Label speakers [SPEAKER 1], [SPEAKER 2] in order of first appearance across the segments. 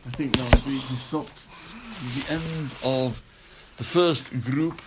[SPEAKER 1] I think last week we stopped at the end of the first group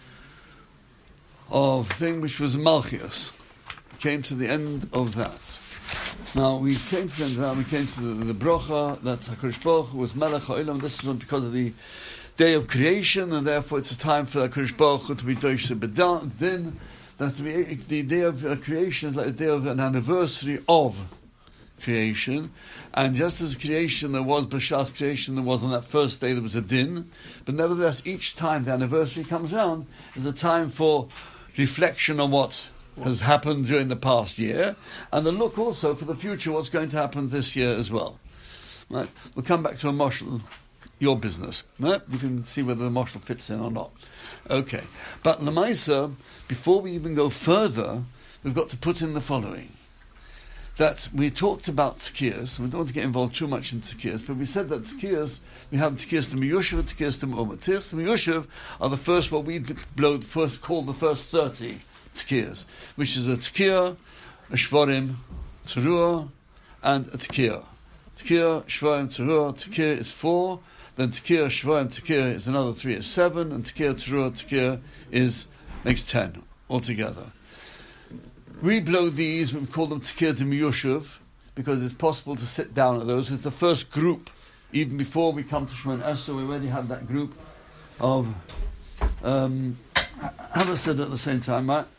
[SPEAKER 1] of thing which was Malchios. We came to the end of that. Now we came to the end of that, we came to the bracha that HaKadosh Baruch Hu was Melech HaOlam. This was because of the day of creation, and therefore it's a time for HaKadosh Baruch Hu to be Dosh B'din. That the day of creation is like the day of an anniversary of creation, and just as creation there was B'Shas creation, there was on that first day there was a din, but nevertheless each time the anniversary comes around is a time for reflection on what has happened during the past year, and a look also for the future, what's going to happen this year as well. Right? We'll come back to a moshel, your business. Right? You can see whether the moshel fits in or not. Okay, but Lamaisa, before we even go further, we've got to put in the following. That we talked about tkiyas, and we don't want to get involved too much in tkiyas, but we said that tkiyas, we have tkiyas to Miyushav and tkiyas to Me'umah. Tkiyas to Miyushav are the first, what we call the first 30 tkiyas, which is a tkiyah, a shvarim, teruah, and a tkiyah. Tkiyah, shvarim, teruah, tkiyah is 4, then tkiyah, shvarim, tkiyah is another 3, is 7, and tkiyah, teruah, tkiyah makes 10 altogether. We blow these, we call them Tkir de Miyushav, because it's possible to sit down at those. It's the first group, even before we come to Shemon Esrei, we already had that group of, have I said at the same time, right?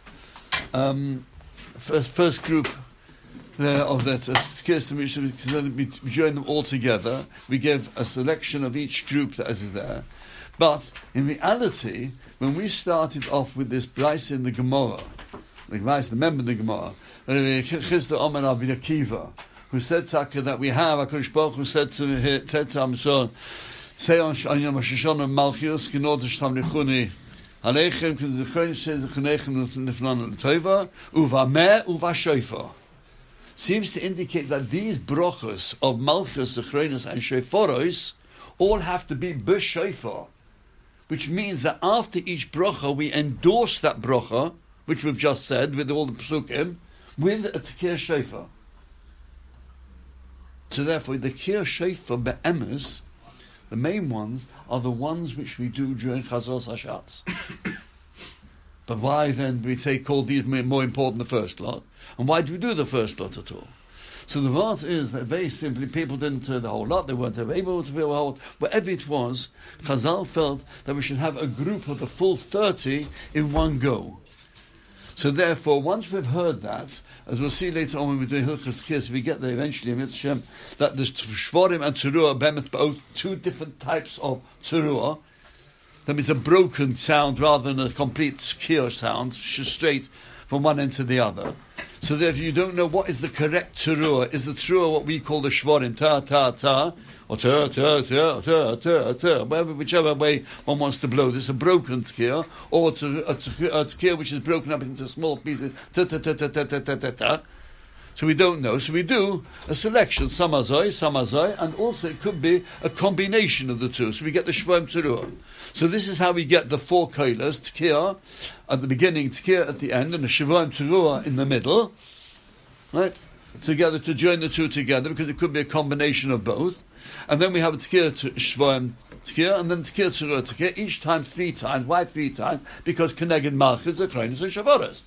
[SPEAKER 1] First group there of that Tkir de Miyushav, because then we join them all together. We give a selection of each group that is there. But in reality, when we started off with this Bryce in the Gemara, the member of the Gemara, Chisda Omer Rabbi Akiva, who said that we have HaKadosh Baruch Hu said to Hamishon, say on Yom HaShoshana Malchios, Kinod Shtamlichuni Aleichem, Kinzichon Shezechanechem Nifnan L'Tova, Uvameh Uvashofar. Seems to indicate that these brachos of Malchus, Zechronos, and Shofaros all have to be b'shofar, which means that after each bracha we endorse that bracha, which we've just said, with all the psukim, with a Tkir Shofar. So therefore, the Tkir Shofar be'emes, the main ones, are the ones which we do during Chazos HaShatz. But why then do we call these more important than the first lot? And why do we do the first lot at all? So the answer is that very simply, people didn't do the whole lot, they weren't able to feel the whole, whatever it was, Chazal felt that we should have a group of the full 30 in one go. So therefore, once we've heard that, as we'll see later on when we're doing Hilchas Tkiyas, we get there eventually, that there's Shvarim and Teruah, both two different types of Teruah. That means a broken sound rather than a complete Tkiyah sound, straight from one end to the other. So therefore, you don't know what is the correct Teruah. Is the Teruah what we call the Shvarim, ta, ta, ta, or ta, ta, ta, ta, ta, ta, whichever way one wants to blow this, a broken tkir, or a tkir which is broken up into small pieces, ta, ta, ta, ta, ta, ta, ta, ta, ta. So we don't know. So we do a selection, samazoi, and also it could be a combination of the two. So we get the shvarim teruah. So this is how we get the 4 koilas, tkir at the beginning, tkir at the end, and the shvarim teruah in the middle, right? Together, to join the two together, because it could be a combination of both. And then we have a tkir to shvarim tkir, and then tkir teruah tkir, each time 3 times. Why 3 times? Because keneged malchus, zechronos, and shavaros.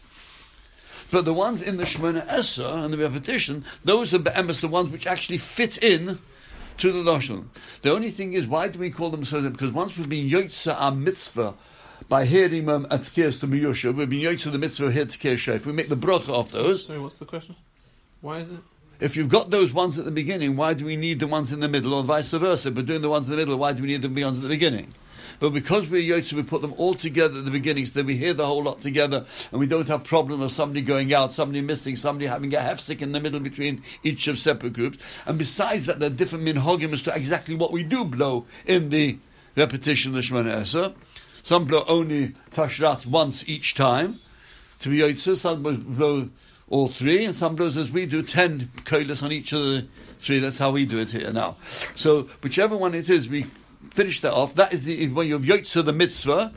[SPEAKER 1] But the ones in the Shemona Esrei and the repetition, those are be'emes, the ones which actually fit in to the Lashon. The only thing is, why do we call them so? Because once we've been yotza our mitzvah by hearing them at Tkir to Miyusha, we've been yotza the mitzvah here Tkir Shef. We make the bracha of those.
[SPEAKER 2] Sorry, what's the question? Why is it?
[SPEAKER 1] If you've got those ones at the beginning, why do we need the ones in the middle, or vice versa? But doing the ones in the middle, why do we need the ones at the beginning? But because we're Yotze, we put them all together at the beginning, so that we hear the whole lot together, and we don't have problem of somebody going out, somebody missing, somebody having a hefsek in the middle between each of separate groups. And besides that, there are different minhagim as to exactly what we do blow in the repetition of the Shemona Esrei. Some blow only tashrat once each time to be Yotze, some blow all 3, and some blows as we do 10 koilas on each of the 3. That's how we do it here now. So whichever one it is, we finish that off. That is when you're Yotze the mitzvah.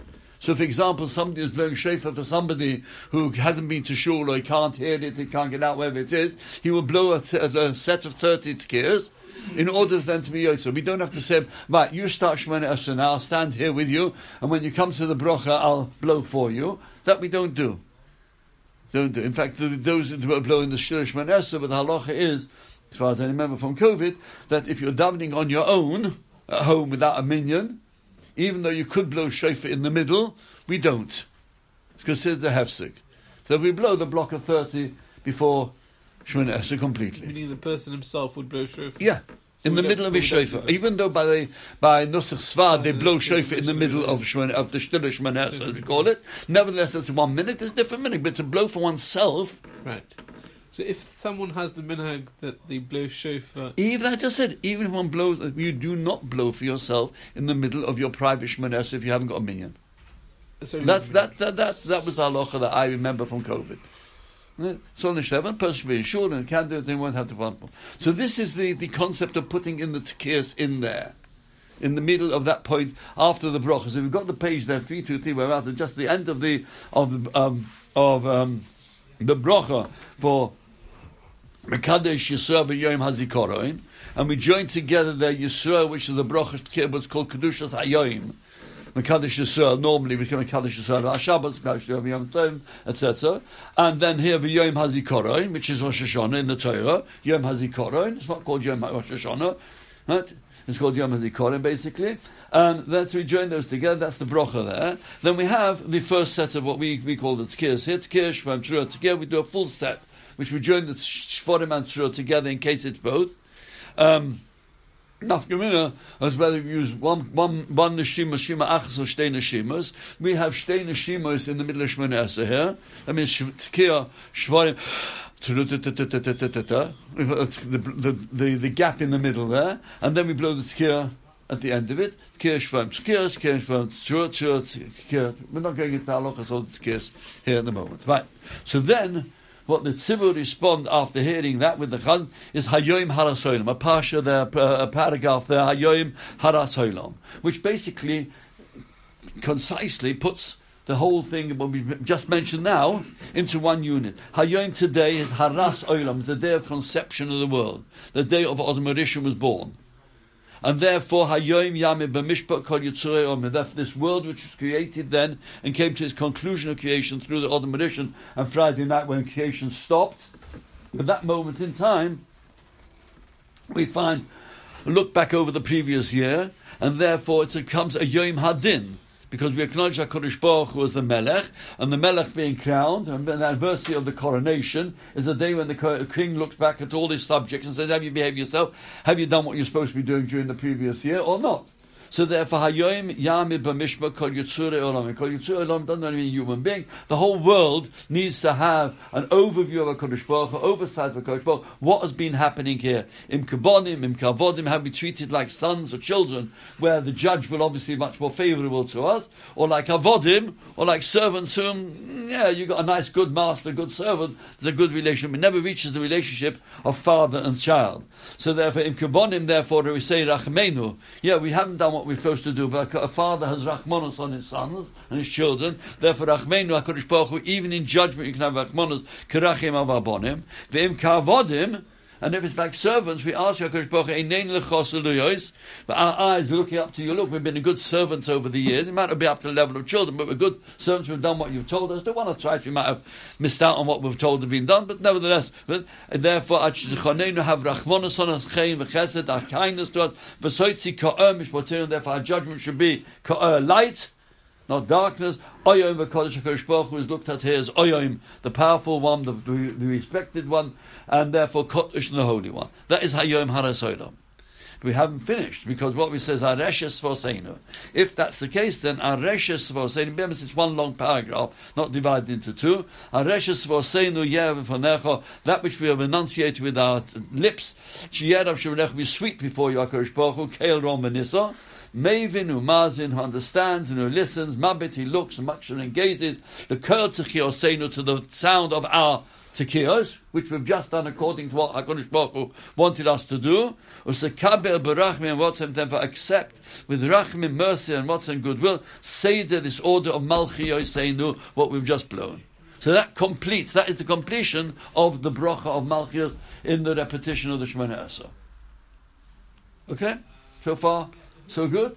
[SPEAKER 1] So, for example, somebody is blowing shofar for somebody who hasn't been to shul or he can't hear it, he can't get out wherever it is, he will blow a set of 30 tkiyas in order then to be yotzer. We don't have to say, right, you start Shemona Esrei now, I'll stand here with you, and when you come to the bracha, I'll blow for you. That we don't do. Don't do. In fact, those who are blowing the Shemona Esrei, but the halacha is, as far as I remember from COVID, that if you're davening on your own, at home without a minyan, even though you could blow shofar in the middle, we don't. It's considered a hefsek. So we blow the block of 30 before Shemona Esrei completely.
[SPEAKER 2] Meaning the person himself would blow shofar?
[SPEAKER 1] Yeah,
[SPEAKER 2] So
[SPEAKER 1] in the middle of his shofar. Even though by Nusach Svar they blow shofar in the middle of the Shtila Shemona Esrei, as we call it, nevertheless it's 1 minute, it's a different minute, but to blow for oneself...
[SPEAKER 2] Right. So if someone has the minhag that they blow shofar...
[SPEAKER 1] Even, I just said, even if one blows, you do not blow for yourself in the middle of your private Shemona Esrei if you haven't got a minyan.
[SPEAKER 2] So
[SPEAKER 1] That was the halacha that I remember from COVID. So on the Shlevan, person should be sure and can do it, they won't have to bump. So this is the concept of putting in the tkiyas in there, in the middle of that point after the bracha. So we've got the page there, 323, we're at just the end of the bracha for Mekadesh Yisrael v'Yom HaZikaron, and we join together there Yisrael, which is the bracha what's called Kedushas HaYom. Mekadesh Yisrael, normally we can Mekadesh Yisrael HaShabbat, Mekadesh Yisrael Yom Tov, etc. And then here v'Yom HaZikaron, which is Rosh Hashanah in the Torah, Yom HaZikaron, it's not called Yom Rosh Hashanah, right? It's called Yom HaZikaron, basically. And that's we join those together, that's the bracha there. Then we have the first set of what we call the tkiyas. Here, tkiyas, shvam, trua, together we do a full set, which we join the shvarim and trua together in case it's both. Nafkamina, as whether we use one neshima, shima achas, or shtei neshimas. We have shtei neshimas in the middle of Shemona Esrei here. That means tkiyah, shvarim, the gap in the middle there, and then we blow the tkiyah at the end of it. Tkiyah, shvarim, tkiyah, shvarim, tkiyah. We're not going into halachas all the tkiyahs here at the moment. Right. So then, what the tzibur respond after hearing that with the chazan is Hayoim Haras Olam, a parsha there, a paragraph there, Hayoim Haras Olam, which basically, concisely puts the whole thing, what we just mentioned now, into one unit. Hayoim today is Haras Olam, the day of conception of the world, the day of Adam HaRishon was born. And therefore, Hayoim Yamim B'Mishpat Kol Yitzurei Omer. Therefore, this world which was created then and came to its conclusion of creation through the Adam HaRishon, and Friday night when creation stopped, at that moment in time, we look back over the previous year, and therefore it becomes a Yom Hadin, because we acknowledge HaKadosh Baruch Hu as the Melech, and the Melech being crowned, and the anniversary of the coronation is the day when the king looks back at all his subjects and says, have you behaved yourself? Have you done what you're supposed to be doing during the previous year, or not? So therefore, Hayoim Yamid B'Mishpat Kol Yitzurei Olam. And Kol Yitzurei Olam doesn't only mean human being. The whole world needs to have an overview of HaKadosh Baruch Hu, oversight of HaKadosh Baruch Hu. What has been happening here? Im Kabonim, Im Kavodim, have we treated like sons or children, where the judge will obviously be much more favourable to us, or like Avodim, or like servants whom, you got a nice, good master, good servant, there's a good relationship. It never reaches the relationship of father and child. So therefore, Im Kabonim, therefore, we say Rachmenu. We haven't done what we're supposed to do, but a father has Rachmanos on his sons and his children. Therefore, Rachmenu HaKadosh Baruch Hu, even in judgment, you can have Rachmanos, Kerachim Avabonim, Ve'im Kavodim. And if it's like servants, we ask HaKadosh Baruch Hu, Einein Lechos Eluyos, but our eyes are looking up to you. Look, we've been good servants over the years. It might not be up to the level of children, but we're good servants. We've done what you've told us. Don't want to try. We might have missed out on what we've told have been done, but nevertheless, therefore, have Rachmanos on us, Chaim v'Chesed, our kindness to us, v'Soitzi Ka'er Mishpatzinu. Therefore, our judgment should be Ka'er, light, not darkness. Oyom v'Kodesh HaKadosh Baruch Hu is looked at here as Oyom, the powerful one, the respected one, and therefore Kodesh, the holy one. That is Hayom Haras Olam. We haven't finished, because what we say is Areshes V'Oseinu. If that's the case, then Areshes V'Oseinu, remember it's one long paragraph, not divided into two. Areshes V'Oseinu Yev V'Fonecho, that which we have enunciated with our lips, Sheyerav Shevnech, be sweet before you, HaKadosh Baruch Hu, Keil Rom V'Niso. Mavin Umazin, who understands and who listens, Mabit, he looks, Makshan, and gazes, the Kertzach Yoseinu, to the sound of our Tekiyos, which we've just done according to what HaKadosh Baruch Hu wanted us to do. Usekaber berachmi and what's and therefore accept with rachmi, mercy and what's and goodwill, Seder, this order of Malchi Yoseinu, what we've just blown. So that completes, that is the completion of the bracha of Malchus in the repetition of the Shemona Esrei. Okay? So far, so good?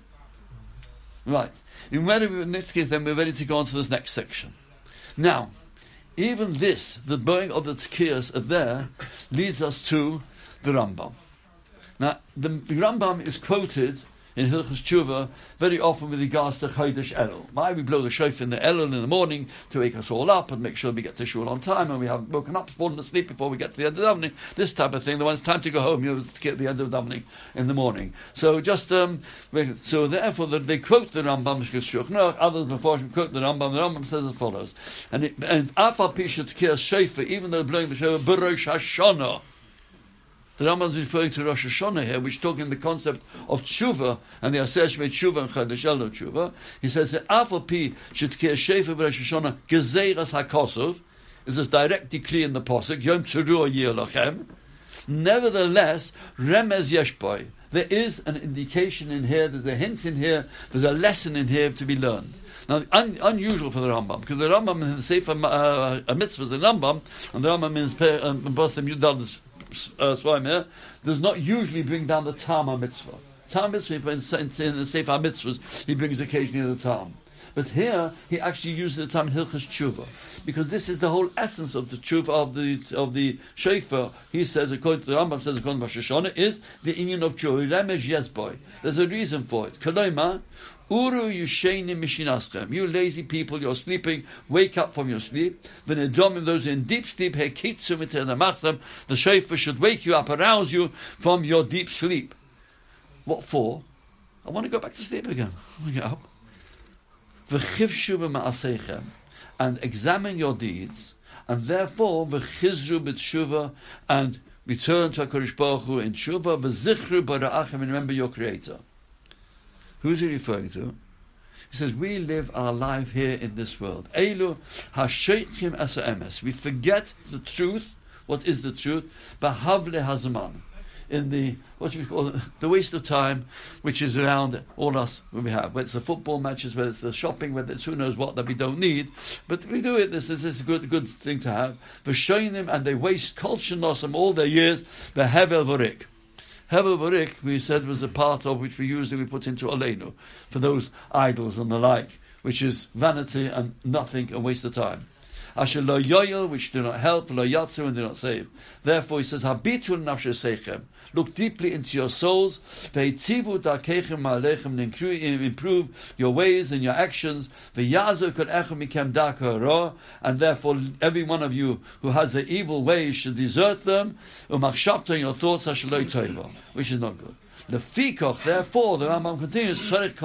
[SPEAKER 1] Right. In next case, then we're ready to go on to this next section. Now, even this, the burning of the tkiyas there, leads us to the Rambam. Now, the Rambam is quoted in Hilchos Tshuva very often with regards to Chodesh Elul. Why we blow the shofar in the Elul in the morning to wake us all up and make sure we get to shul on time and we haven't woken up, fallen asleep before we get to the end of davening. This type of thing. The when it's time to go home, to get the end of davening in the morning. So just so therefore they quote the Rambam Shulchan, others before quote the Rambam. The Rambam says as follows: and Afal Pisha Tkiyas Shofar, even though blowing the shofar B'Rosh Hashanah. The Rambam is referring to Rosh Hashanah here, which talking the concept of tshuva and the Aseh Shmei tshuva and Chodesh Elul tshuva. He says that Afal Pi Shetkei Shofar B'Rosh Hashanah Gezeiras HaKosov is a direct decree in the pasuk Yom Teruah Yeh Lachem. Nevertheless, Remez Yeshboi. There is an indication in here. There's a hint in here. There's a lesson in here to be learned. Now, unusual for the Rambam, because the Rambam in the Sefer Mitzvahs, the Rambam, and the Rambam means Bosem Yudal here, does not usually bring down the Tam Mitzvah. Tam Mitzvah, in the Sefer Mitzvahs, he brings occasionally the Tam. But here, he actually uses the Tam in Hilchos Tshuva, because this is the whole essence of the Tshuva, of the Shofar. He says, according to the Rambam, says, according to Rosh Hashanah, is the union of Tshuva. Remesh Yezboi. There's a reason for it. Koloima, Uru Yusheni Mishinaschem. You lazy people, you're sleeping, wake up from your sleep. V'nedomim, those in deep sleep, Hekitzu Machzam, the shofar should wake you up, arouse you from your deep sleep. What for? I want to go back to sleep again. I want to get up. V'chivshu b'ma'aseichem, and examine your deeds, and therefore v'chizru b'tshuva, and return to HaKadosh Baruch Hu in tshuva, v'zichru b'ra'achem, and remember your Creator. Who's he referring to? He says, we live our life here in this world. Eilu hasheichim asa emes. We forget the truth. What is the truth? B'havle hazman. In the, what we call the waste of time, which is around all us when we have. Whether it's the football matches, whether it's the shopping, whether it's who knows what that we don't need. But we do it. This is a good thing to have. V'shoinim, and they waste kol shenosam all their years. B'hevel v'rik. Hevel Varik, we said, was a part of which we usually put into Aleinu, for those idols and the like, which is vanity and nothing, a waste of time. Asher lo yoyel, which do not help, lo yatsu, and do not save. Therefore, he says, Habitul nafshe seichem. Look deeply into your souls. Ve'itzivu darkeichem ma'alechem, and improve your ways and your actions. Ve'yazu kol echem mikem darka hara, and therefore, every one of you who has the evil ways should desert them. U'machshavta in your thoughts, asher lo yitoiva, which is not good. The Fikach, therefore, the Rambam continues,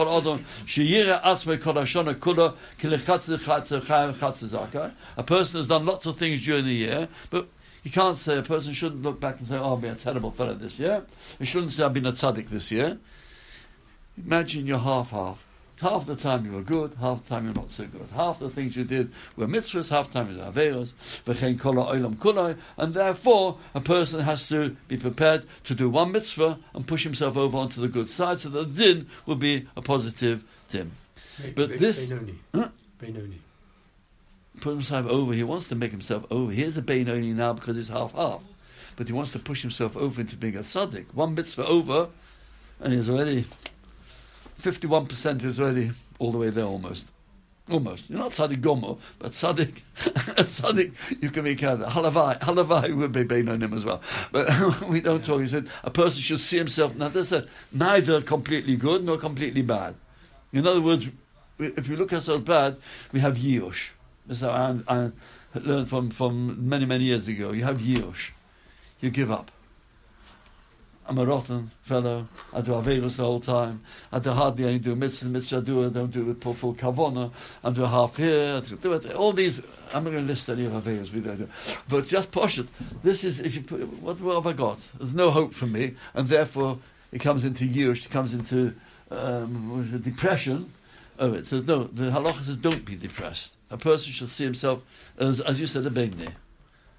[SPEAKER 1] a person has done lots of things during the year, but you can't say, a person shouldn't look back and say, oh, I've been a terrible fellow this year. You shouldn't say, I've been a tzaddik this year. Imagine you're half-half. Half the time you were good, half the time you're not so good. Half the things you did were mitzvahs, half the time you were averos, v'chein kol ha'olam kulai, and therefore a person has to be prepared to do one mitzvah and push himself over onto the good side, so that the din will be a positive din. But this...
[SPEAKER 3] Beinoni.
[SPEAKER 1] Put himself over, he wants to make himself over. Here's a Beinoni now because he's half-half. But he wants to push himself over into being a tzaddik. One mitzvah over, and he's already... 51% is already all the way there almost. Almost. You're not tzaddik gomo, but tzaddik, you can make out. Halavai would be beinonim as well. But we don't talk. He said a person should see himself, now this is neither completely good nor completely bad. In other words, if we look at ourselves bad, we have yiush. This is how I learned from many years ago. You have yiush. You give up. I'm a rotten fellow. I do Averos the whole time. I do hardly any do mitzvah. I don't do it full kavona. I do half here. I do it. All these. I'm not going to list any of Averos we don't do. But just push it. This is, if you put, what have I got? There's no hope for me, and therefore it comes into yush. It comes into depression. Of it. So no, the halacha says don't be depressed. A person should see himself as you said, a beinoni.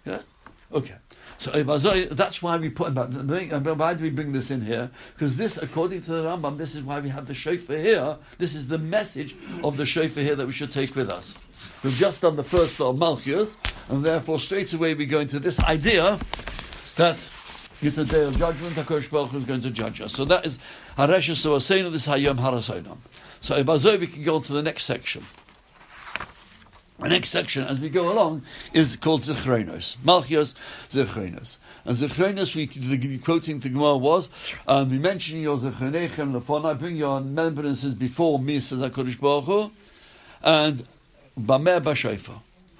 [SPEAKER 1] Yeah? Okay. So that's why we put about. Why do we bring this in here? Because this, according to the Rambam, this is why we have the shofar here. This is the message of the shofar here that we should take with us. We've just done the first of Malchus, and therefore straight away we go into this idea that it's a day of judgment. HaKadosh Baruch Hu is going to judge us. So that is Haresha Soasena. This is Hayom Harasonam. So Ibazoi, we can go on to the next section. The next section, as we go along, is called Zichronos. Malchios Zichronos. And Zichronos, quoting the Gemara was, we mentioned your Zichronechem Lefona, bring your remembrances before me, says HaKadosh Baruch Hu, and Bameh B'Shofar.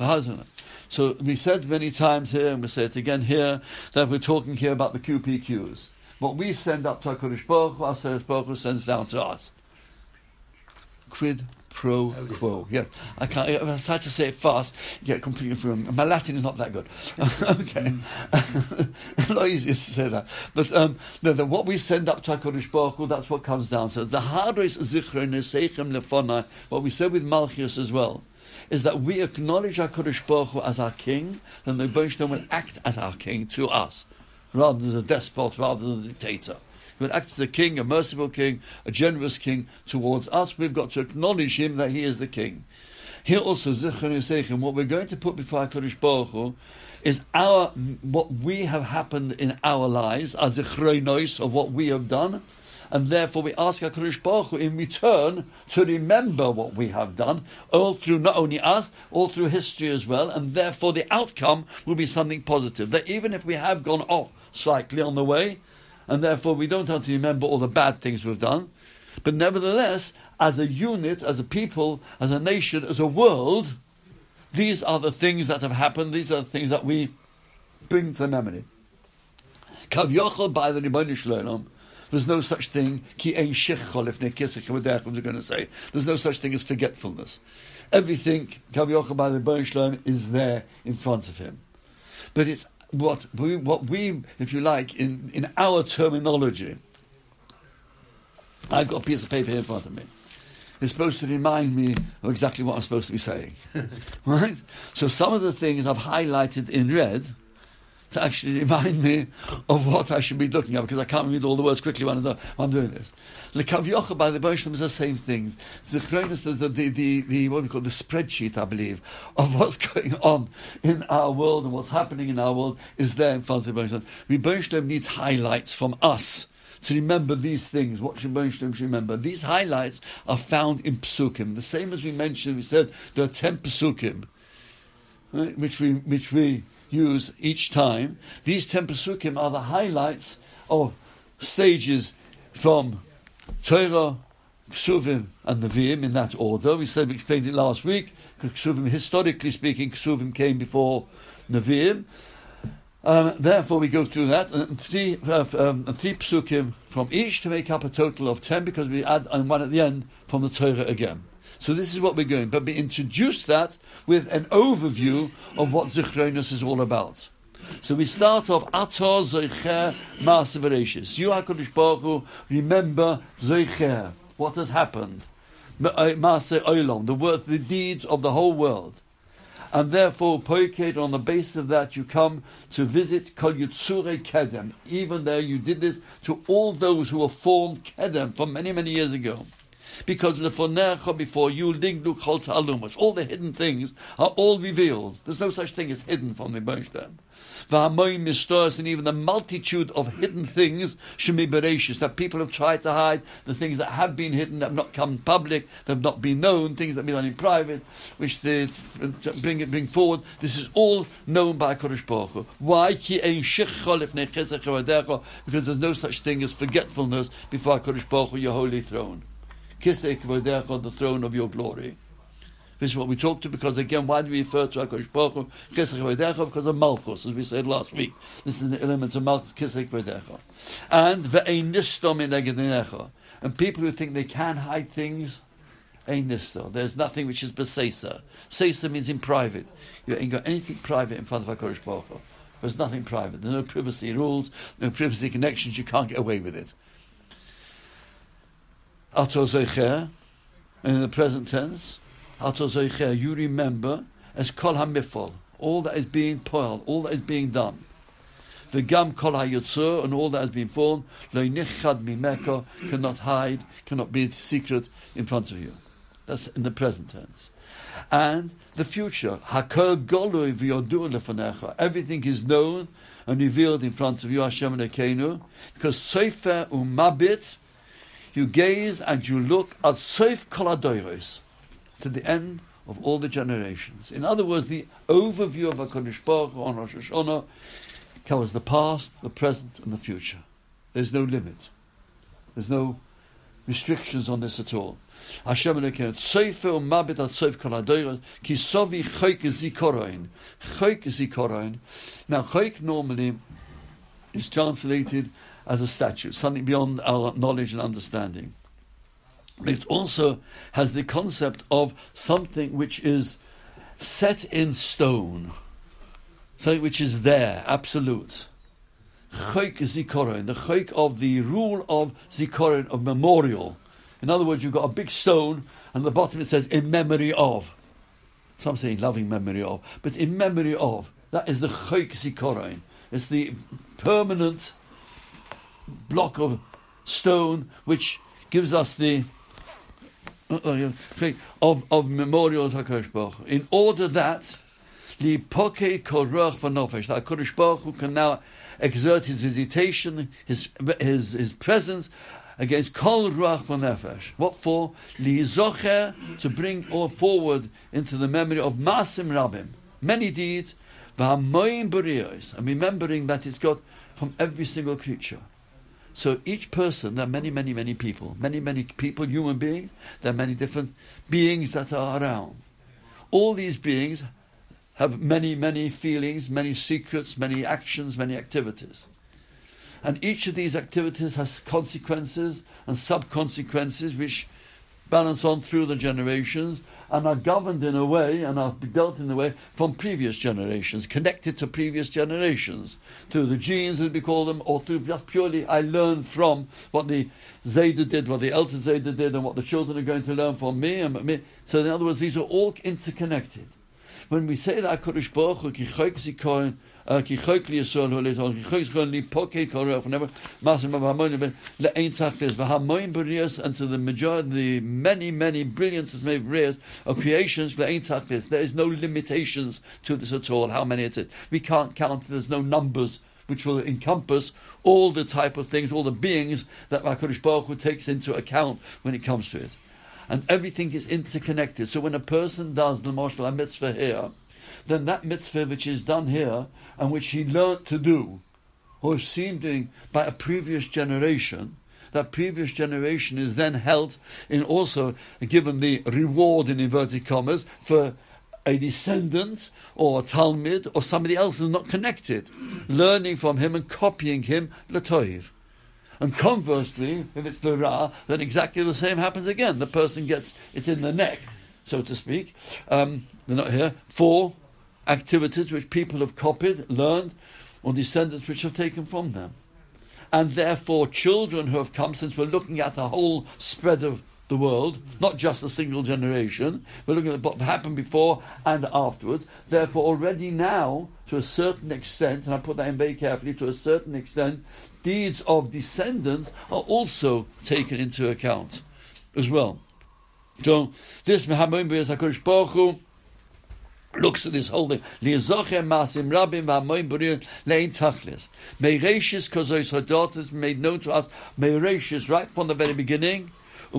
[SPEAKER 1] So we said many times here, and we say it again here, that we're talking here about the QPQs. What we send up to HaKadosh Baruch Hu, HaKadosh Baruch Hu sends down to us. Quid pro quo. Yes, I can't. If I try to say it fast, you get completely through. My Latin is not that good. Okay, a lot easier to say that. But what we send up to HaKadosh Baruch Hu, that's what comes down. So the Haros Zichronosechem Lefonai, what we said with Malchus as well, is that we acknowledge HaKadosh Baruch Hu as our king, then the Rebbeinu Shalom will act as our king to us, rather than as a despot, rather than a dictator. He will act as a king, a merciful king, a generous king towards us. We've got to acknowledge him that he is the king. Here also, Zichron, what we're going to put before HaKadosh Baruch Hu is what we have happened in our lives, as Zichronos of what we have done, and therefore we ask HaKadosh Baruch Hu in return to remember what we have done, all through not only us, all through history as well, and therefore the outcome will be something positive. That even if we have gone off slightly on the way, and therefore we don't have to remember all the bad things we've done, but nevertheless, as a unit, as a people, as a nation, as a world, these are the things that have happened, these are the things that we bring to memory. Kav Yochel by the Rebbeinu Shalom, there's no such thing, ki ein shechol if nekisech, we're going to say, there's no such thing as forgetfulness. Everything, Kav Yochel by the Rebbeinu Shalom, is there in front of him. But it's what we, if you like, in our terminology, I've got a piece of paper here in front of me. It's supposed to remind me of exactly what I'm supposed to be saying. Right? So some of the things I've highlighted in red to actually remind me of what I should be looking at, because I can't read all the words quickly when I'm doing this. The Kav Yochel by the Rebbeinu is the same thing. Zichronos, the what we call the spreadsheet, I believe, of what's going on in our world and what's happening in our world is there in front of the Rebbeinu. The Rebbeinu needs highlights from us to remember these things. What should Rebbeinu remember? These highlights are found in Psukim. The same as we mentioned, we said there are 10 Psukim, right, which we use each time. These 10 Psukim are the highlights of stages from Torah, Ksuvim, and Nevi'im in that order. We explained it last week. Ksuvim, historically speaking, Ksuvim came before Nevi'im. Therefore, we go through that, and three Psukim from each to make up a total of 10, because we add one at the end from the Torah again. So this is what we're going. But we introduce that with an overview of what Zichronos is all about. So we start off, Atar Zoicher Ma'aseh Bereishis. You, HaKadosh Baruch Hu, remember Zoicher, what has happened. Ma'aseh Olam, the deeds of the whole world. And therefore, Poiket, on the basis of that, you come to visit Kol Yitzurei Kedem. Even there you did this to all those who were formed Kedem from many, many years ago. Because lefonecha, before you, lignu chol ta'alumas, all the hidden things are all revealed. There's no such thing as hidden from the Rebbeinu Shalom. V'hamoim mistoras, and even the multitude of hidden things should be bereshis, that people have tried to hide, the things that have been hidden, that have not come public, that have not been known, things that have been done in private, which they bring forward. This is all known by HaKadosh Baruch Hu. Why? Ki ein shechol ifnei chesed chavadecha, because there's no such thing as forgetfulness before HaKadosh Baruch Hu, your holy throne. Kisei kvodecha, on the throne of your glory. This is what we talked to, because again, why do we refer to HaKadosh Baruch Hu? Kisei kvodecha, because of Malchus, as we said last week. This is an element of Malchus, Kisei kvodecha. And ve'ein nistom in egedinecha. And people who think they can hide things, ein nisto. There's nothing which is beseisa. Seisa means in private. You ain't got anything private in front of HaKadosh Baruch Hu. There's nothing private. There's no privacy rules, no privacy connections. You can't get away with it. Ato Zoicher, and in the present tense, Ato Zoicher, you remember, as Kol HaMifol, all that is being poiled, all that is being done. The gam kol hayotzur, and all that has been formed, lo nichad mimeka, cannot hide, cannot be secret in front of you. That's in the present tense. And the future, hakol golui v'yodu lefanecha, everything is known and revealed in front of you, Hashem Elokeinu, because sofer umabit, you gaze and you look at sof kol hadoros, to the end of all the generations. In other words, the overview of HaKadosh Baruch Hu on Rosh Hashanah covers the past, the present, and the future. There's no limit. There's no restrictions on this at all. Hashem Elokeinu, Tzofer u'mabit at Tzof kol hadoros, ki sovi choik zikaron. Choik zikaron. Now, choik normally is translated as a statute, something beyond our knowledge and understanding. It also has the concept of something which is set in stone, something which is there, absolute. Choik zikaron, the choik of the rule of zikaron, of memorial. In other words, you've got a big stone, and at the bottom it says, in memory of. Some say loving memory of, but in memory of. That is the choik zikaron. It's the permanent block of stone which gives us the of memorial to HaKadosh Baruch Hu. In order that lipoke kol ruach v'nofesh, that HaKadosh Baruch Hu can now exert his visitation, his presence against kol ruach v'nefesh. What for? Lizocher, to bring all forward into the memory of masim rabim, many deeds, v'hamoim b'riyos, and remembering that it's got from every single creature. So each person, there are many people, human beings, there are many different beings that are around. All these beings have many feelings, many secrets, many actions, many activities. And each of these activities has consequences and sub-consequences which balance on through the generations and are governed in a way and are dealt in a way from previous generations, connected to previous generations, through the genes as we call them, or through just purely I learned from what the Zayda did, what the Elter Zayda did, and what the children are going to learn from me and me. So in other words, these are all interconnected. When we say that HaKadosh Baruch Hu, ki choik zikaron, ki choik liyasol hu'leton, ki choik zikaron lipokei kol ruach v'nefesh, masim v'hamoim le'ein tachlis, v'hamoim b'riyos, and to the majority, the many brilliance of b'riyos of creations, le'ein tachlis. There is no limitations to this at all, how many it is. We can't count, there's no numbers which will encompass all the type of things, all the beings that HaKadosh Baruch Hu takes into account when it comes to it. And everything is interconnected. So when a person does the Moshe mitzvah here, then that mitzvah which is done here and which he learnt to do, or seen doing by a previous generation, that previous generation is then held in also given the reward in inverted commas for a descendant or a Talmud or somebody else who's not connected, learning from him and copying him l'toiv. And conversely, if it's the Ra, then exactly the same happens again. The person gets it in the neck, so to speak. They're not here. For activities which people have copied, learned, or descendants which have taken from them. And therefore, children who have come, since we're looking at the whole spread of the world, not just a single generation, we're looking at what happened before and afterwards. Therefore, already now, to a certain extent, and I put that in very carefully, to a certain extent, deeds of descendants are also taken into account as well. So this Mehamim B'ez HaKadosh Baruch Hu looks at this whole thing. Li'ezochem masim rabim v'hamoim b'riyos le'ein tachlis. Meireshis kozois hadotos made known to us. Meireshis, right from the very beginning.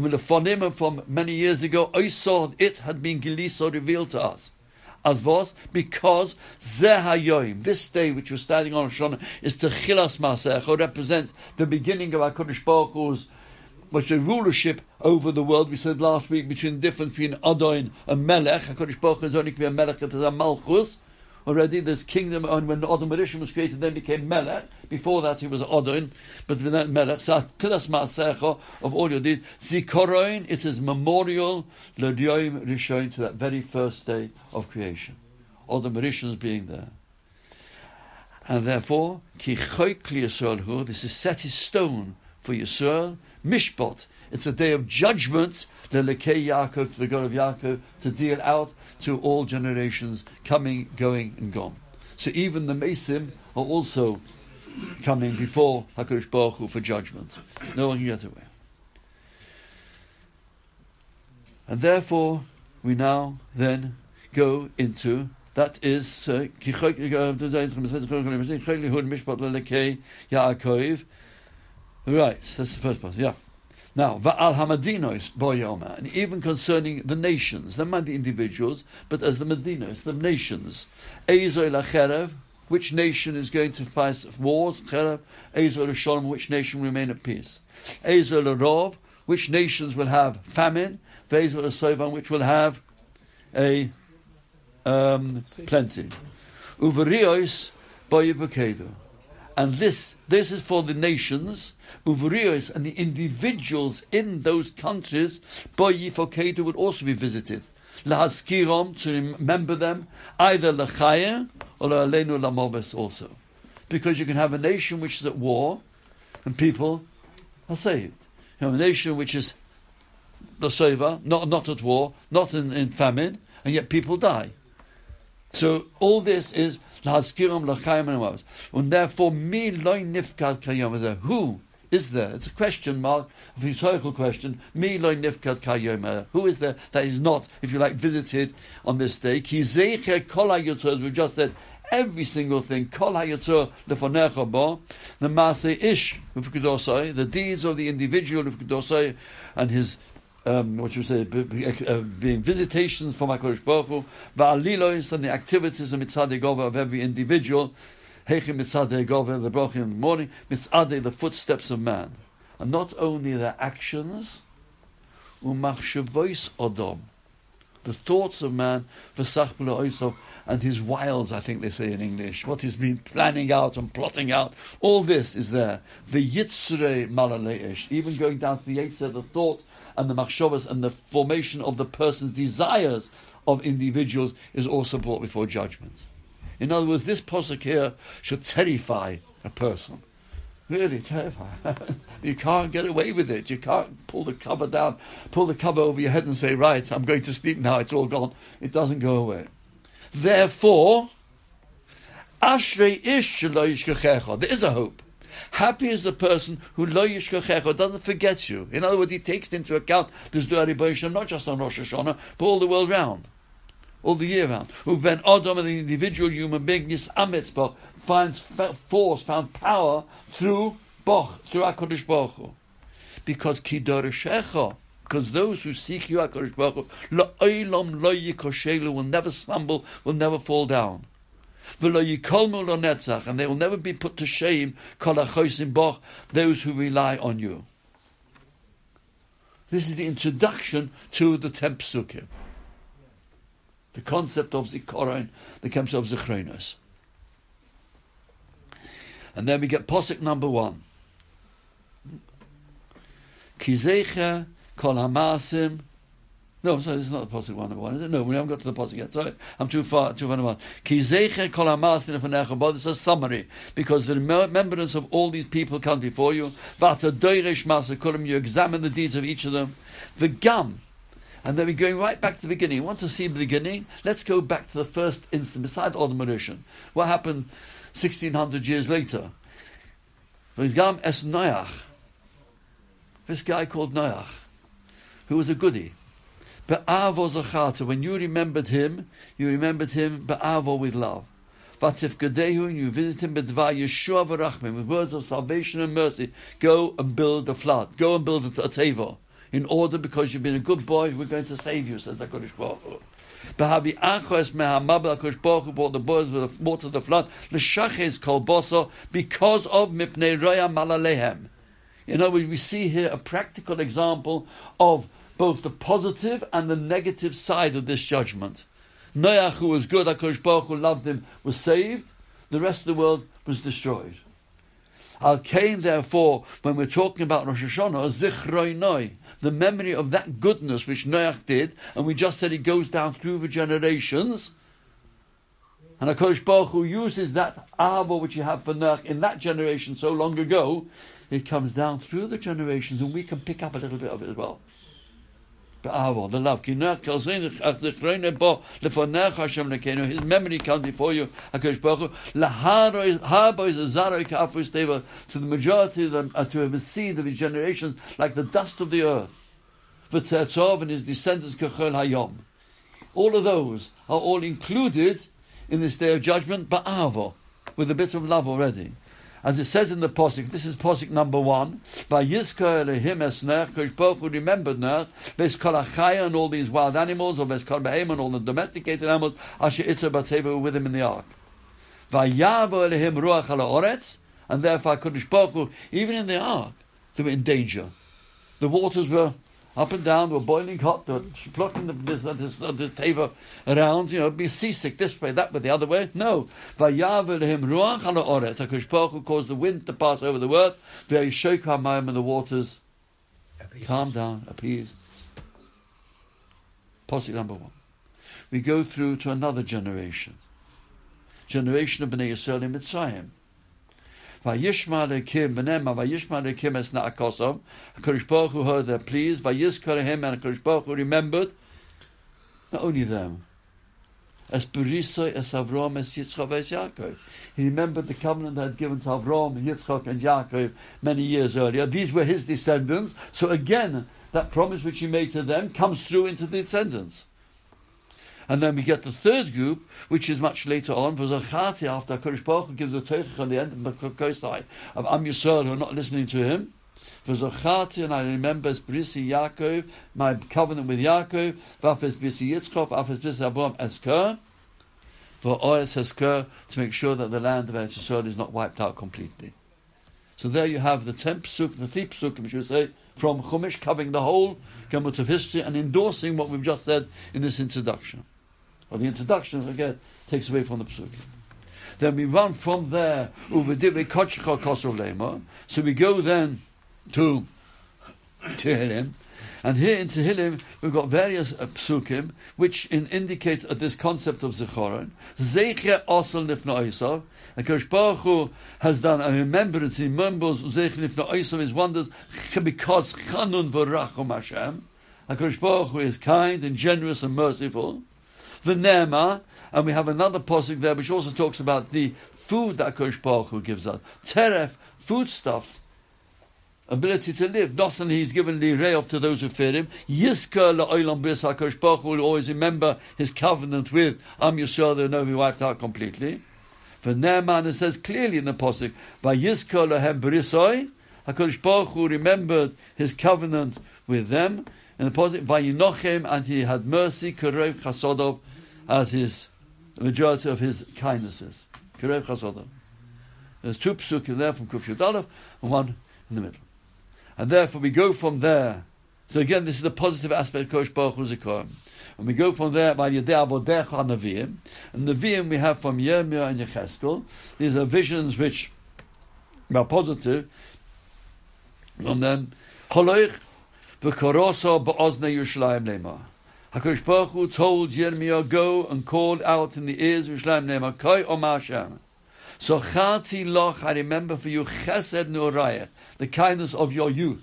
[SPEAKER 1] And from many years ago, I saw it had been gilis or revealed to us. As was because Zeh HaYoim, this day which we're standing on Shana, is Techilas Masecha, represents the beginning of HaKadosh Baruch Hu's, which the rulership over the world. We said last week between the difference between Adon and Melech. HaKadosh Baruch Hu is only to be a Melech, it is a Malchus. Already there's kingdom, and when Adon Rishon was created, then became Melech. Before that he was Adon, but with that Melech. So Techilas Masecha of all your deeds. Zikaron, it is memorial, L'Yom Rishon, to that very first day of creation. Adon Rishon's being there. And therefore, Ki Choik Li Yisrael Hu, this is set in stone for Yisrael, Mishpat. It's a day of judgment, the Lekei Yaakov, to the God of Yaakov, to deal out to all generations coming, going, and gone. So even the Mesim are also coming before HaKadosh Baruch Hu for judgment. No one can get away. And therefore, we now then go into, that is, right, that's the first part, yeah. Now, Va'al Hamadinos Boyoma, and even concerning the nations, not the individuals, but as the Medinos, the nations. Ezo Lacherev, which nation is going to fight wars? Cherev. Ezo Shalom, which nation will remain at peace? Ezo Rov, which nations will have famine? Ve'ezo Sovan, which will have a plenty. Uverios Boyebukedu. And this is for the nations, Uverios, and the individuals in those countries, Boyebukedu would also be visited. Lahaskirom, to remember them, either Lachaya or La'aleinu Lamobes also. Because you can have a nation which is at war, and people are saved. You have a nation which is the Seva, not at war, not in famine, and yet people die. So all this is Lahaskirom, Lachayim, and Lamobes. And therefore, Mi loy nifkad kayom is there. Who is there? It's a question mark, a rhetorical question. Mi loy nifkad kayom. Who is there that is not, if you like, visited on this day? Ki zeicher kol hayotzor, as we just said, every single thing. Kol hayotzor lefonecha bo. The maaseh ish ufkedosai, the deeds of the individual ufkedosai, and his what you say, being visitations from HaKadosh Baruch Hu, va'alilos, and the activities of mitzadei gova of every individual. Heichim mitzadei gova, the bracha in the morning, mitzadei, the footsteps of man, and not only their actions, umachshavois odom, the thoughts of man, v'sach b'lo, and his wiles, I think they say in English, what he's been planning out and plotting out, all this is there. V'yitzrei malaleish, even going down to the yetzer, the thought, and the machshavas, and the formation of the person's desires of individuals is also brought before judgment. In other words, this posuk here should terrify a person. Really terrify. You can't get away with it. You can't pull the cover down, pull the cover over your head and say, right, I'm going to sleep now, it's all gone. It doesn't go away. Therefore, Ashrei ish shelo yishkachecha. There is a hope. Happy is the person who lo yishkachecha, doesn't forget you. In other words, he takes into account this Du'ari B'Yisham, not just on Rosh Hashanah, but all the world round. All the year round. Who ben Adam, and the individual human being, Yisametzbach, finds force, found power through HaKadosh Baruch Hu. Because Kidoreshecha, because those who seek you, HaKadosh Baruch Hu, La'olam lo yikoshelu, will never stumble, will never fall down. V'lo yikolmu lo netzach, and they will never be put to shame, kol hachosim bach, those who rely on you. This is the introduction to the 10 Psukim. The concept of Zikaron, the concept of Zichronos. And then we get Posuk number 1. Ki zeicha kol hamasim. No, sorry, this is not the Posuk number 1, is it? No, we haven't got to the Posuk yet. Sorry, I'm too far one. Ki zeicha kol hamasim lefanecha bo. This is a summary, because the remembrance of all these people come before you. Vata doirish masakulim, you examine the deeds of each of them. The gam. And then we're going right back to the beginning. You want to see the beginning? Let's go back to the first instant, beside Adam Rishon. What happened 1600 years later? This guy called Noach, who was a goodie. Be'avo zachata. When you remembered him be'avo, with love. Vatif gadehu, and you visit him b'dvar Yeshua v'rachmim, with words of salvation and mercy. Go and build a flood. Go and build a teva. In order, because you've been a good boy, we're going to save you, says the HaKadosh Baruch Hu. B'habi achos mehamabel HaKadosh Baruch Hu brought the boys with the water of the flood, l'shaches kol boso, because of mipnei roya malalehem. In other words, we see here a practical example of both the positive and the negative side of this judgment. Noach, who was good, HaKadosh Baruch Hu loved him, was saved. The rest of the world was destroyed. Al Kain, therefore, when we're talking about Rosh Hashanah, Zichroi Noi, the memory of that goodness which Noach did, and we just said it goes down through the generations, and HaKadosh Baruch Hu uses that ahava which you have for Noach in that generation so long ago, it comes down through the generations, and we can pick up a little bit of it as well. Be'avo, the love. His memory comes before you, HaKadosh Baruch Hu, to the majority of them, to have a seed of his generation like the dust of the earth. V'tzetzov and his descendants kechol hayom. All of those are all included in this day of judgment, Ba'avo, with a bit of love already. As it says in the Posik, this is Posik number 1. Vayizkar Elohim esnech, Kosh Baruch Hu remembered Nech, Veskol Achaya and all these wild animals, or Veskol Be'em and all the domesticated animals, Asher Itzer Bateva were with him in the ark. Vayavo Elohim Ruach ala Oretz, and therefore Kosh Baruch Hu, even in the ark, they were in danger. The waters were up and down, were boiling hot, they were plucking this teva around, be seasick this way, that way, the other way. No. Vayav Elohim ruach ala oretz. HaKadosh Baruch Hu caused the wind to pass over the earth. V'yishok hamayim, and the waters calmed down, appeased. Posuk number 1. We go through to another generation. Generation of Bnei Yisrael in Mitzrayim. Vayishma Elokim v'nema Vayishma Elokim es na'akosom. HaKadosh Baruch Hu heard their pleas. Vayizkar him, and HaKadosh Baruch Hu remembered not only them, as Berisoi, as Avram, as Yitzchak, as Yaakov. He remembered the covenant that had given to Avram, Yitzchak, and Yaakov many years earlier. These were his descendants. So again, that promise which he made to them comes through into the descendants. And then we get the third group, which is much later on. V'zachati, after HaKadosh Baruch Hu gives the Teichach on the end of the Kosai of Am Yisrael who are not listening to him. V'zachati, and I remember as Brisi Yaakov, my covenant with Yaakov. V'afes Brisi Yitzchak, v'afes Brisi Abraham Esker. V'oes Esker, to make sure that the land of Eretz Yisrael is not wiped out completely. So there you have the 10 psuk, the 3 psukim, which we say, from Chumash, covering the whole gamut of history and endorsing what we've just said in this introduction. Well, the introduction, again, takes away from the psukim. Then we run from there, so we go then to Tehillim. And here in Tehillim, we've got various psukim, which indicate this concept of Zechoron. Zeiche Osel Nifna Oisav. And Kosh Baruch Hu has done a remembrance, he remembers Zeiche Nifna Oisav, his wonders, because Chanun V'rachum Hashem. And Kosh Baruch Hu is kind and generous and merciful. The Nema, and we have another posuk there which also talks about the food that Kosh Baruch Hu gives us. Teref, foodstuffs, ability to live. Not only he's given lireov to those who fear him. Yizkar la'olam bris HaKadosh Baruch Hu will always remember his covenant with Am Yisrael. They'll never be wiped out completely. The Ne'eman, it says clearly in the posuk, Vayizkar lahem brisoi. HaKadosh Baruch Hu remembered his covenant with them. In the posuk, Vayinochem, and he had mercy, Kerov Chasodov, as his majority of his kindnesses. Kerov Chasodov. There's 2 psukim there from Kuf Yud Aleph, and 1 in the middle. And therefore we go from there. So again, this is the positive aspect of Kosh Baruch Hu Zikaron. And we go from there by Yedei Avodecha Nevi'im. And Nevi'im we have from Yirmiyah and Yecheskel. These are visions which are positive. From them, Choloich v'koroso ba'ozne Yerushalayim Ne'emar. HaKadosh Baruch Hu told Yirmiyah, go and called out in the ears of Yerushalayim Ne'emar, Koi Omar Hashem. So Chati Loch, I remember for you Chesed Ne'orayah, the kindness of your youth.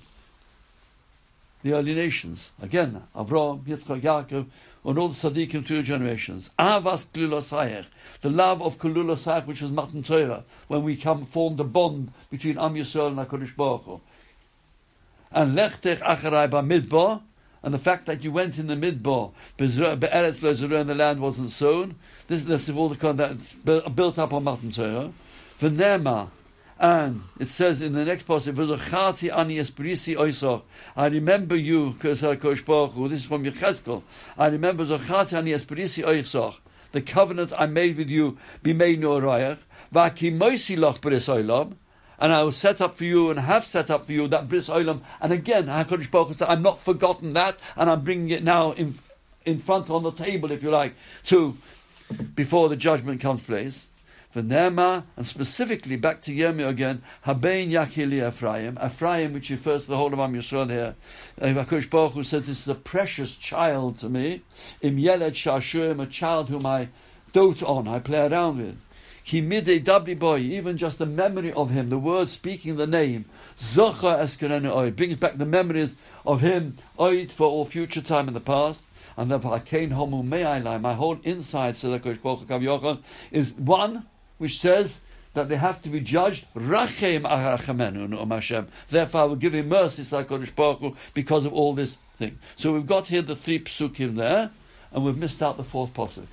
[SPEAKER 1] The early nations, again, Avraham, Yitzchak, Yaakov, and all the Tzaddikim through generations. Avas Klulosayach, the love of Klulosayach, which was Matan Torah, when we formed a bond between Am Yisrael and HaKadosh Baruch Hu. And Lechtech Acharai B'Midbar, and the fact that you went in the Midbar, Be'eretz Lo Zerah, and the land wasn't sown. That's all the kind that's built up on Matan Torah. V'nema, and it says in the next passage, V'zochati ani esprisi oisach. I remember you, Kosh Baruch Hu. This is from Yecheskel. I remember Zochati ani esprisi oisach, the covenant I made with you, b'mei no'orayach, v'aki moisi loch b'ris olam. And I will set up for you and have set up for you that bris olam. And again, HaKadosh Baruch Hu said, I'm not forgotten that, and I'm bringing it now in front on the table, if you like, before the judgment comes place. V'nema, and specifically back to Yirmiyah again, Habein Yakili Ephraim, which refers to the whole of Am Yisrael here. HaKadosh Baruch Hu says, this is a precious child to me. Im Yeled Shashurim, a child whom I dote on, I play around with. Ki midei dabli boy, even just the memory of him, the word speaking the name, Zocha eskerenu oid, brings back the memories of him, oid, for all future time in the past. And therefore, Akain homu me'ailai, my whole inside, says HaKadosh Baruch Hu Kav Yochanan, is one which says that they have to be judged. Rachem arachamenu no Hashem. Therefore, I will give him mercy, says HaKadosh Baruch Hu, because of all this thing. So we've got here the 3 psukim there, and we've missed out the 4th pasuk.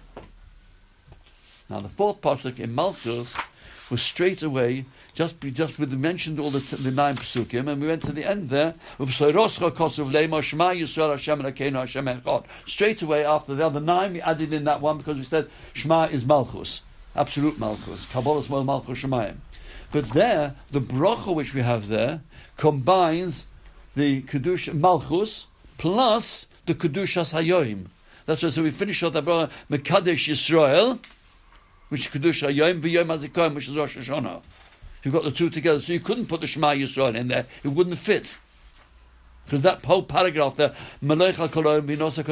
[SPEAKER 1] Now, the 4th pasuk in Malchus was straight away, just we mentioned all the 9 psukim, and we went to the end there of Soiroscha Kosuv Leimo Shema Yisrael Hashem Elokeinu Hashem Echad. Straight away after the other 9, we added in that one because we said Shema is Malchus, absolute Malchus, Kabbalah Smol Malchus Shemayim. But there, the bracha which we have there combines the Kedusha Malchus plus the Kedushas Hayoim. That's why so we finish off the bracha Mekadesh Yisrael, which is Kedusha Yom v'Yom HaZikaron, which is Rosh Hashanah. You've got the 2 together, so you couldn't put the Shema Yisrael in there; it wouldn't fit. Because that whole paragraph there, Melech HaKolam v'Nos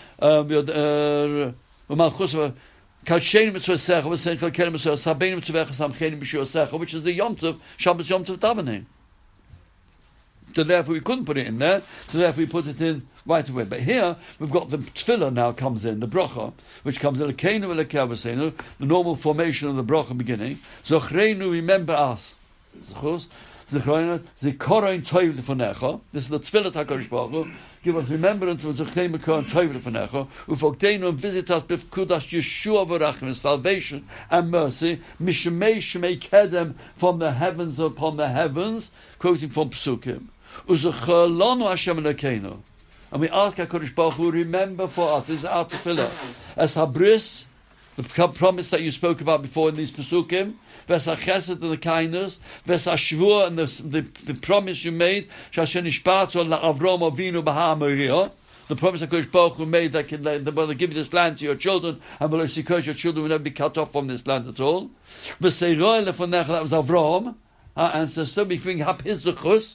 [SPEAKER 1] HaKolam v'Malchus Kalshein Mitzvah v'Sein Kalkein Mitzvah Sabein Mitzvah Samchein B'Shir, which is the Yom Tov Shabbos Yom Tov davening. So therefore we couldn't put it in there, so therefore we put it in right away. But here, we've got the tefillah now comes in, the bracha, which comes in, the normal formation of the bracha beginning. Zochreinu, remember us. Zechreinu, zikorein toiv lefonecha. This is the tefillah HaKadosh Baruch Hu. Give us remembrance of Zochreinu korein toiv lefonecha. Ufogdeinu, and visit us b'fkudas Yeshua v'rachim, salvation and mercy. Mishmei shmei kedem, from the heavens upon the heavens, quoting from Psukim. Uzechalonu Hashem Elokeinu. And we ask HaKadosh Baruch Hu, remember for us, this is our tefillah, as habris, the promise that you spoke about before in these Pesukim, ves hachesed and the kindness, ves hashvur and the promise you made, shashen ishpatzu la'Avram Avinu b'ha Moriah, the promise HaKadosh Baruch Hu made that will give you this land to your children, and will your children will never be cut off from this land at all. V'seiroi lefonecha, that was Avram, our ancestor, befing hapizduchus,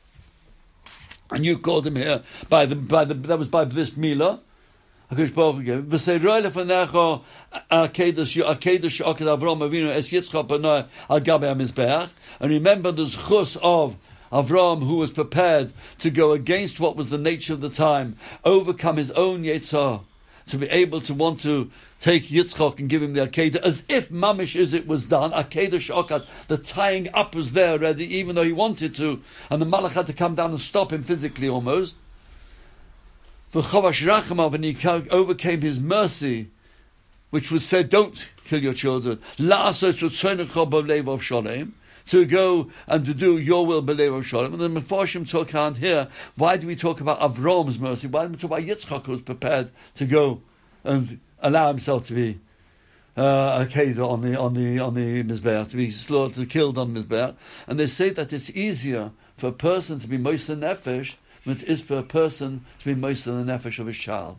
[SPEAKER 1] and you called him here that was by this Milah. HaKadosh Baruch Hu gave v'seiroi lefanecha akedah she'aked Avram Avinu es Yitzchak b'noi al gabei hamizbeach. And remember the zchus of Avram, who was prepared to go against what was the nature of the time, overcome his own Yetzirah, to be able to want to take Yitzchak and give him the Akedah, as if mamish as it was done. Akedah she'aked, the tying up was there already, even though he wanted to, and the Malach had to come down and stop him physically almost. V'chavash rachamav, and he overcame his mercy, which was said, don't kill your children. La'asot tzornecha b'leiv of shalom, to go and to do your will b'leiv of shalom. And the Mefarshim talk around here, why do we talk about Avram's mercy? Why do we talk about Yitzchak, who was prepared to go and allow himself to be Akedah on the Mizbeach, to be slaughtered, killed on Mizbeach? And they say that it's easier for a person to be Moser Nefesh than it is for a person to be Moser the Nefesh of his child.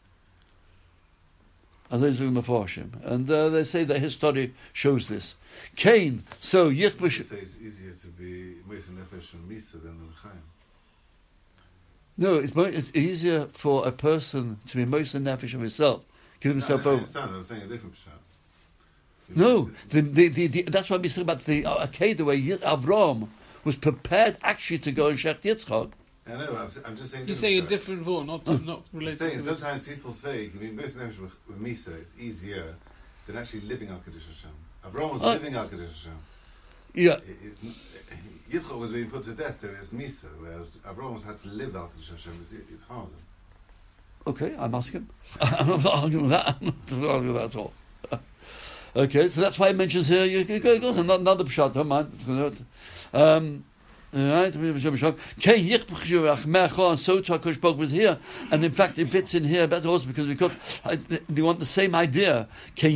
[SPEAKER 1] And those are the Mefarshim. And they say that his story shows this. Cain, so Yichbush.
[SPEAKER 3] Say it's easier to be Moser Nefesh from Misa than on Chaim.
[SPEAKER 1] No, it's easier for a person to be Moser Nefesh of himself, give himself over.
[SPEAKER 3] I'm saying a different pshat.
[SPEAKER 1] No, that's what we say about the Akedah, where Avram was prepared actually to go and shech Yitzchak.
[SPEAKER 3] I know, I'm just saying.
[SPEAKER 2] You're saying a different view, not related.
[SPEAKER 3] I'm saying sometimes people say, I mean, Moser Nefesh with Misa is easier than actually living Al Kaddish Hashem. Avram was living Al Kaddish Hashem.
[SPEAKER 1] Yeah.
[SPEAKER 3] Yitzchak was being put to death, so it's Misa, whereas Avram had to live Al Kaddish Hashem. It's harder.
[SPEAKER 1] Okay, I'm asking. I'm not arguing with that. I'm not arguing with that at all. Okay, so that's why it mentions here. You go another pshat. Don't mind. Right, and so to HaKadosh Baruch was here, and in fact it fits in here better also because they want the same idea.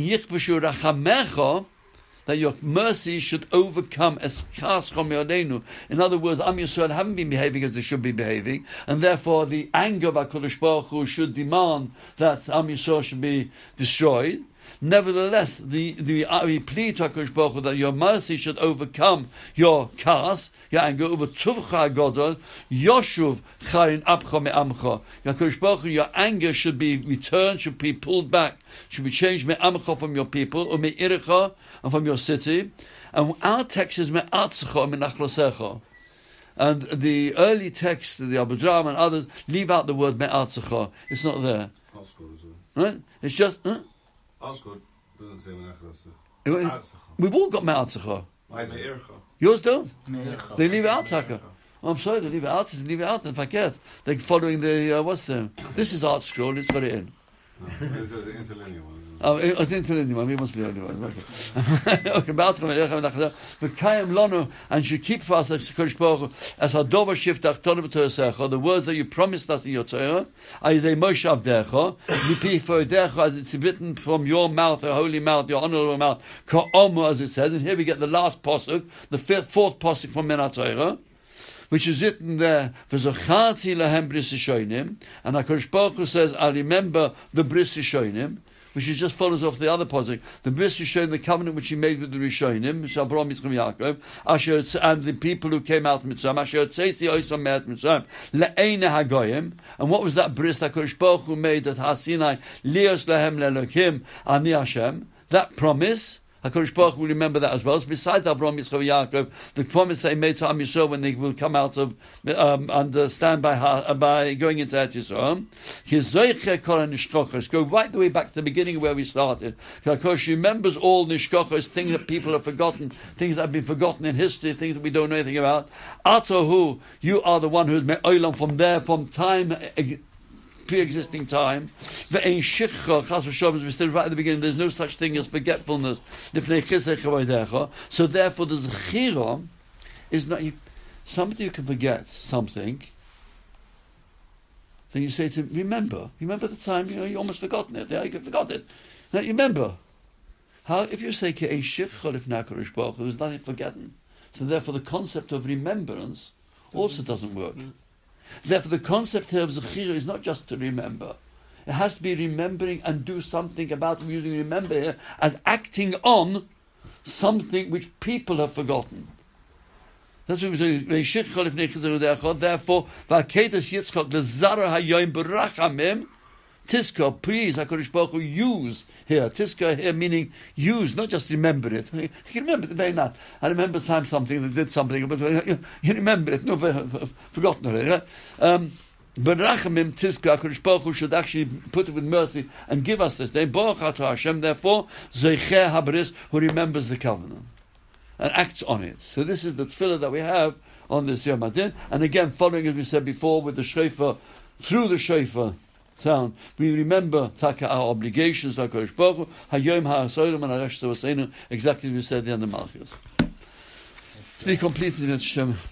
[SPEAKER 1] That your mercy should overcome eskas chom yodenu. In other words, Am Yisrael haven't been behaving as they should be behaving, and therefore the anger of HaKadosh Baruch Hu should demand that Am Yisrael should be destroyed. Nevertheless, we plead to HaKadosh Baruch Hu that your mercy should overcome your kas, your anger, over tuvcha godol, yoshuv chayin abcha me'amcha. HaKadosh Baruch Hu, your anger should be returned, should be pulled back, should be changed me'amcha from your people, or me'iricha, and from your city. And our text is me'atzecha me'nachlosecha. And the early texts, the Abudram and others, leave out the word me'atzecha. It's not there.
[SPEAKER 3] Oscode as well.
[SPEAKER 1] Right? It's just...
[SPEAKER 3] Oscode doesn't say menachlas.
[SPEAKER 1] We've all got me'atzecha.
[SPEAKER 2] Me'ircha.
[SPEAKER 1] Yours don't. They leave it out, Taka. Oh, I'm sorry, they leave it out. They leave it out and forget. They're following the, what's the... This is Art Scroll, it's got it in.
[SPEAKER 3] The interlinear one.
[SPEAKER 1] Oh, I think interlinear one. We must leave it. Okay. Okay, but Kayam Lono, and should keep for us as Hadova Shiftach Torah B'Torah, the words that you promised us in your Torah, they Moshe Avdecha, Nipi for Decha, as it's written from your mouth, your holy mouth, your honorable mouth, Ka'omu, as it says, and here we get the last pasuk, the fourth pasuk from Mena Torah, which is written there, V'zacharti lahem bris Rishonim, and HaKadosh Baruch Hu says, I remember the bris Rishonim, which is just follows off the other pasuk. The bris Rishonim, the covenant which he made with the Rishonim, Shabram Yitzchak Yaakov, Asher, and the people who came out of Mitzrayim, Asher Tzeisi Oisam Me'at Mitzrayim, Le'eina Hagoyim, and what was that bris that HaKadosh Baruch Hu made at Hasinai, Lios Lahem Le'Elokim, Ani Hashem, that promise, HaKadosh Baruch will remember that as well. So besides Abraham, Yitzchak, Yaakov, the promise they made to Am Yisrael when they will come out of, understand by going into Eretz Yisrael. Go right the way back to the beginning of where we started. HaKadosh remembers all nishkochos, things that people have forgotten, things that have been forgotten in history, things that we don't know anything about. Atohu, you are the one who has made olam from there, from time, pre-existing time. Ve'ein shichcha chas v'shavos. We said right at the beginning, there's no such thing as forgetfulness. So therefore, the zechira is not somebody who can forget something. Then you say to him, remember the time you almost forgotten it. Yeah, you forgot it. Now you remember. How if you say ke'ein shichcha lifnei HaKadosh Baruch Hu, there's nothing forgotten. So therefore, the concept of remembrance also doesn't work. Therefore, the concept here of Zechira is not just to remember. It has to be remembering and do something about. We're using remember here as acting on something which people have forgotten. That's what we're saying. Therefore, Tiska, please, HaKadosh Baruch Hu, use here. Tiska here meaning use, not just remember it. You can remember it very nice. I remember time something that did something, but you remember it, no, forgotten already. But Rachamim, Tiska, HaKadosh Baruch Hu should actually put it with mercy and give us this name. Baruch Atah Hashem, therefore, Zeicher HaBris, who remembers the covenant and acts on it. So this is the tefillah that we have on this Yom Adin. And again, following as we said before, with the shofar, through the shofar sound, we remember taka our obligations to HaKadosh Baruch Hu, Hayom HaSodom and HaResh Tzavasenu, exactly as we said at the end of Malchus. To be completed,